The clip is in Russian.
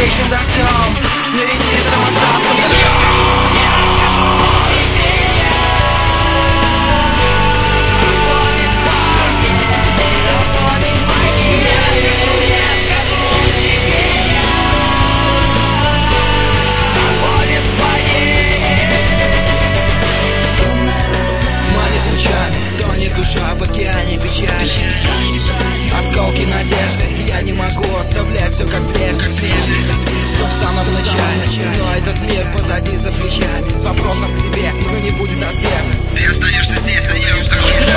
вечным дождем, не ресницам остатком зальем. Душа в океане печали, осколки надежды. Я не могу оставлять все как прежде. Все в самом начале, но этот мир позади за плечами. С вопросом к тебе, но не будет ответа. Ты останешься здесь, а я уйду.